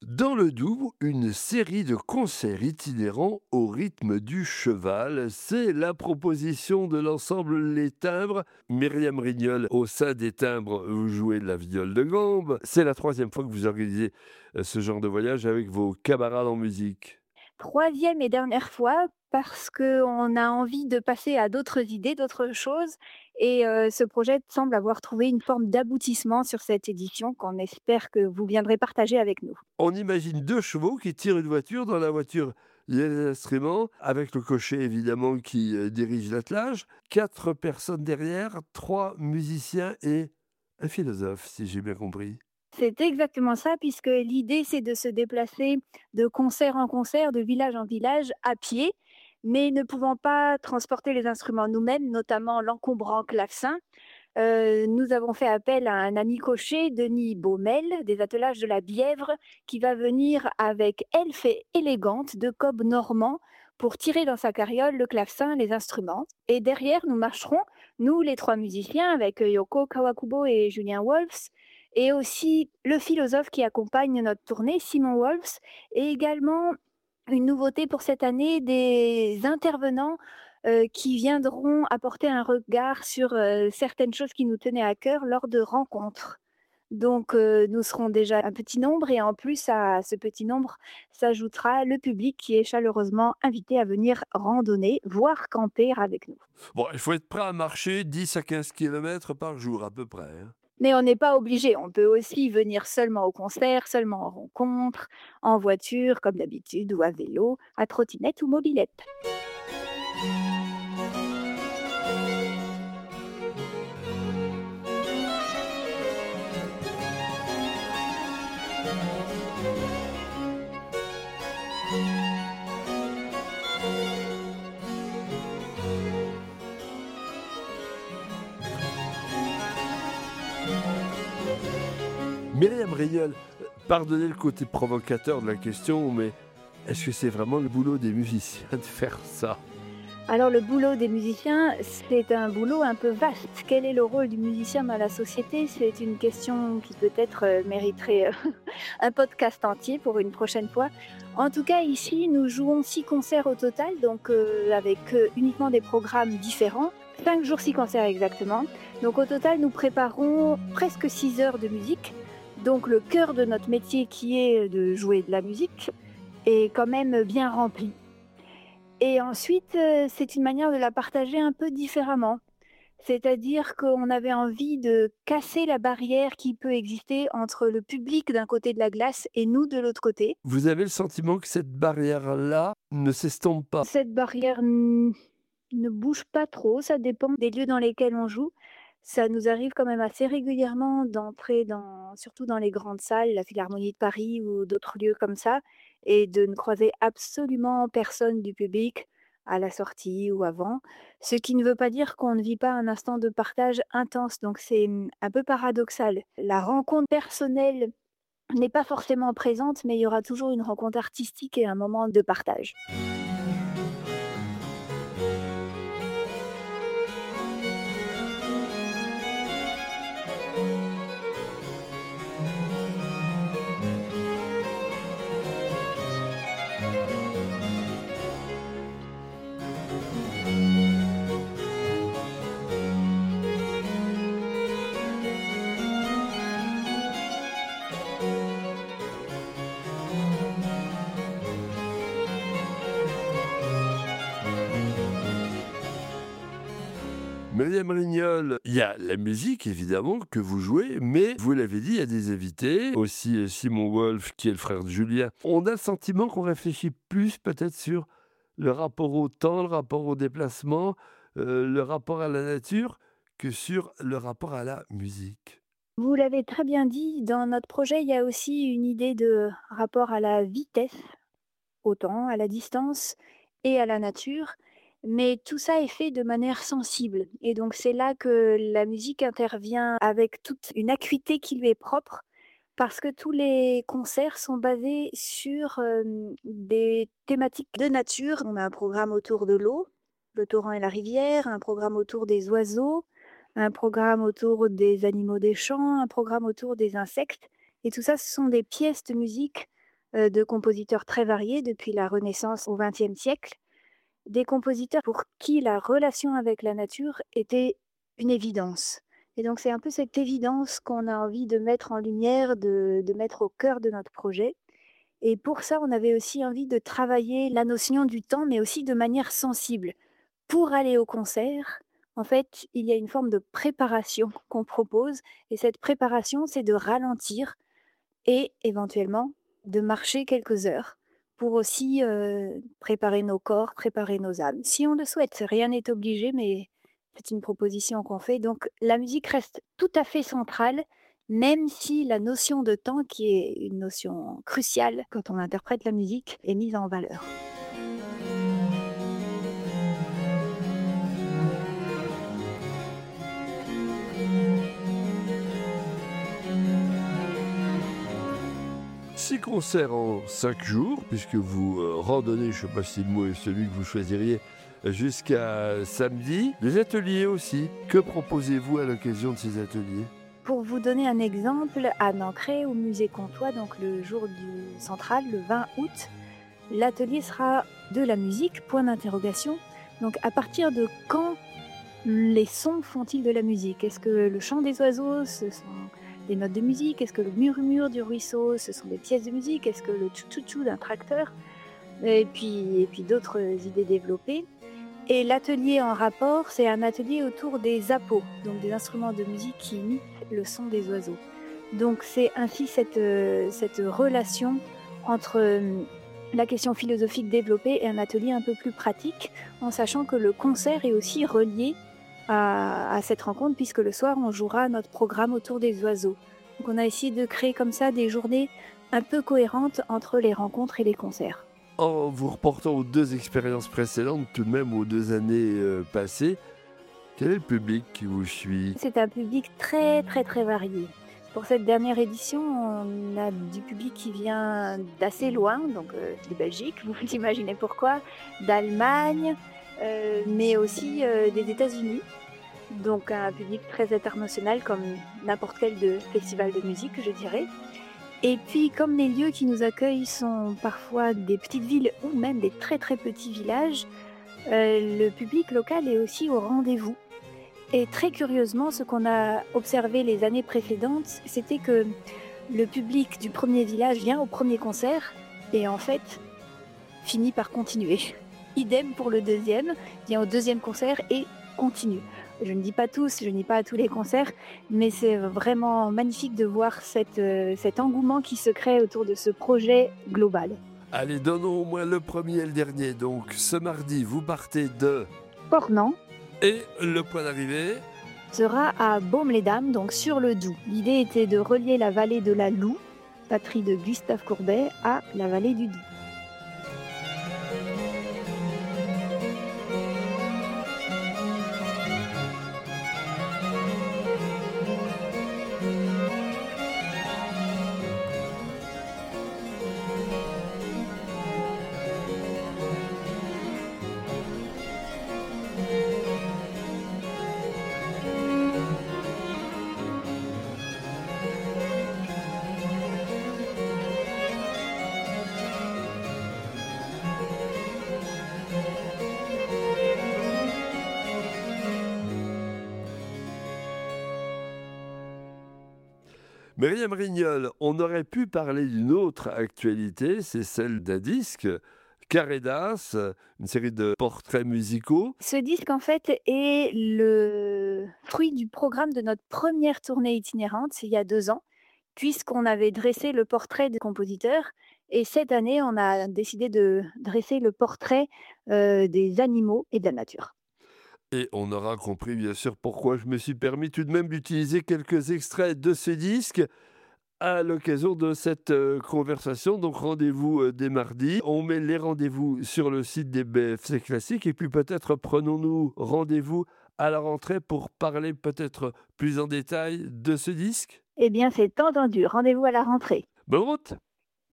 Dans le Doubs, une série de concerts itinérants au rythme du cheval. C'est la proposition de l'ensemble Les Timbres. Myriam Rignol, au sein des Timbres, vous jouez de la viole de gambe. C'est la troisième fois que vous organisez ce genre de voyage avec vos camarades en musique. Troisième et dernière fois parce qu'on a envie de passer à d'autres idées, d'autres choses et ce projet semble avoir trouvé une forme d'aboutissement sur cette édition qu'on espère que vous viendrez partager avec nous. On imagine deux chevaux qui tirent une voiture. Dans la voiture, il y a les instruments, avec le cocher évidemment qui dirige l'attelage. Quatre personnes derrière, trois musiciens et un philosophe, si j'ai bien compris. C'est exactement ça puisque l'idée c'est de se déplacer de concert en concert, de village en village à pied, mais ne pouvant pas transporter les instruments nous-mêmes, notamment l'encombrant clavecin. Nous avons fait appel à un ami cocher, Denis Baumel, des attelages de la Bièvre, qui va venir avec Elfe élégante de Cobb normand pour tirer dans sa carriole le clavecin, les instruments. Et derrière, nous marcherons, nous les 3 musiciens, avec Yoko Kawakubo et Julien Wolfs, et aussi le philosophe qui accompagne notre tournée, Simon Wolfs, et également une nouveauté pour cette année, des intervenants qui viendront apporter un regard sur, certaines choses qui nous tenaient à cœur lors de rencontres. Donc nous serons déjà un petit nombre et en plus à ce petit nombre s'ajoutera le public qui est chaleureusement invité à venir randonner, voire camper avec nous. Bon, il faut être prêt à marcher 10 à 15 kilomètres par jour à peu près, hein. Mais on n'est pas obligé, on peut aussi venir seulement au concert, seulement en rencontre, en voiture comme d'habitude ou à vélo, à trottinette ou mobilette. Myriam Rignol, pardonnez le côté provocateur de la question, mais est-ce que c'est vraiment le boulot des musiciens de faire ça? Alors le boulot des musiciens, c'est un boulot un peu vaste. Quel est le rôle du musicien dans la société? C'est une question qui peut-être mériterait un podcast entier pour une prochaine fois. En tout cas, ici, nous jouons 6 concerts au total, donc avec uniquement des programmes différents. 5 jours, 6 concerts exactement. Donc au total, nous préparons presque 6 heures de musique. Donc le cœur de notre métier qui est de jouer de la musique est quand même bien rempli. Et ensuite, c'est une manière de la partager un peu différemment. C'est-à-dire qu'on avait envie de casser la barrière qui peut exister entre le public d'un côté de la glace et nous de l'autre côté. Vous avez le sentiment que cette barrière-là ne s'estompe pas? Cette barrière ne bouge pas trop, ça dépend des lieux dans lesquels on joue. Ça nous arrive quand même assez régulièrement d'entrer surtout dans les grandes salles, la Philharmonie de Paris ou d'autres lieux comme ça, et de ne croiser absolument personne du public à la sortie ou avant. Ce qui ne veut pas dire qu'on ne vit pas un instant de partage intense, donc c'est un peu paradoxal. La rencontre personnelle n'est pas forcément présente, mais il y aura toujours une rencontre artistique et un moment de partage. Myriam Rignol, il y a la musique évidemment que vous jouez, mais vous l'avez dit, il y a des invités, aussi Simon Wolf qui est le frère de Julien. On a le sentiment qu'on réfléchit plus peut-être sur le rapport au temps, le rapport au déplacement, le rapport à la nature, que sur le rapport à la musique. Vous l'avez très bien dit, dans notre projet, il y a aussi une idée de rapport à la vitesse, au temps, à la distance et à la nature, mais tout ça est fait de manière sensible et donc c'est là que la musique intervient avec toute une acuité qui lui est propre, parce que tous les concerts sont basés sur, des thématiques de nature. On a un programme autour de l'eau, le torrent et la rivière, un programme autour des oiseaux, un programme autour des animaux des champs, un programme autour des insectes et tout ça, ce sont des pièces de musique de compositeurs très variés depuis la Renaissance au XXe siècle. Des compositeurs pour qui la relation avec la nature était une évidence. Et donc c'est un peu cette évidence qu'on a envie de mettre en lumière, de mettre au cœur de notre projet. Et pour ça, on avait aussi envie de travailler la notion du temps, mais aussi de manière sensible. Pour aller au concert, en fait, il y a une forme de préparation qu'on propose et cette préparation, c'est de ralentir et éventuellement de marcher quelques heures pour aussi, préparer nos corps, préparer nos âmes. Si on le souhaite, rien n'est obligé, mais c'est une proposition qu'on fait. Donc la musique reste tout à fait centrale, même si la notion de temps, qui est une notion cruciale quand on interprète la musique, est mise en valeur. Six concerts en 5 jours, puisque vous randonnez, je ne sais pas si le mot est celui que vous choisiriez, jusqu'à samedi. Des ateliers aussi. Que proposez-vous à l'occasion de ces ateliers? Pour vous donner un exemple, à Nancré, au musée Comtois, donc le jour du central, le 20 août, l'atelier sera de la musique, point d'interrogation. Donc à partir de quand les sons font-ils de la musique? Est-ce que le chant des oiseaux, ce sont des notes de musique? Est-ce que le murmure du ruisseau, ce sont des pièces de musique? Est-ce que le tchou-tchou-tchou d'un tracteur? Et puis d'autres idées développées. Et l'atelier en rapport, c'est un atelier autour des appos, donc des instruments de musique qui imitent le son des oiseaux. Donc c'est ainsi cette relation entre la question philosophique développée et un atelier un peu plus pratique, en sachant que le concert est aussi relié à cette rencontre, puisque le soir, on jouera notre programme autour des oiseaux. Donc on a essayé de créer comme ça des journées un peu cohérentes entre les rencontres et les concerts. En vous reportant aux 2 expériences précédentes, tout de même aux 2 années passées, quel est le public qui vous suit? C'est un public très, très, très varié. Pour cette dernière édition, on a du public qui vient d'assez loin, donc de Belgique, vous vous imaginez pourquoi, d'Allemagne, mais aussi des États-Unis. Donc un public très international comme n'importe quel festival de musique, je dirais. Et puis comme les lieux qui nous accueillent sont parfois des petites villes ou même des très très petits villages, le public local est aussi au rendez-vous. Et très curieusement, ce qu'on a observé les années précédentes, c'était que le public du premier village vient au premier concert et en fait finit par continuer. Idem pour le deuxième, vient au deuxième concert et continue. Je ne dis pas tous, je ne dis pas à tous les concerts, mais c'est vraiment magnifique de voir cet engouement qui se crée autour de ce projet global. Allez, donnons au moins le premier et le dernier. Donc, ce mardi, vous partez de... Pornan Et le point d'arrivée? sera à Baume-les-Dames, donc sur le Doubs. L'idée était de relier la vallée de la Loue, patrie de Gustave Courbet, à la vallée du Doubs. Myriam Rignol, on aurait pu parler d'une autre actualité, c'est celle d'un disque, Carré d'As, une série de portraits musicaux. Ce disque, en fait, est le fruit du programme de notre première tournée itinérante, il y a 2 ans, puisqu'on avait dressé le portrait des compositeurs et cette année, on a décidé de dresser le portrait, des animaux et de la nature. Et on aura compris bien sûr pourquoi je me suis permis tout de même d'utiliser quelques extraits de ce disque à l'occasion de cette conversation. Donc rendez-vous dès mardi. On met les rendez-vous sur le site des BFC Classiques et puis peut-être prenons-nous rendez-vous à la rentrée pour parler peut-être plus en détail de ce disque. Eh bien, c'est entendu, rendez-vous à la rentrée. Bonne route!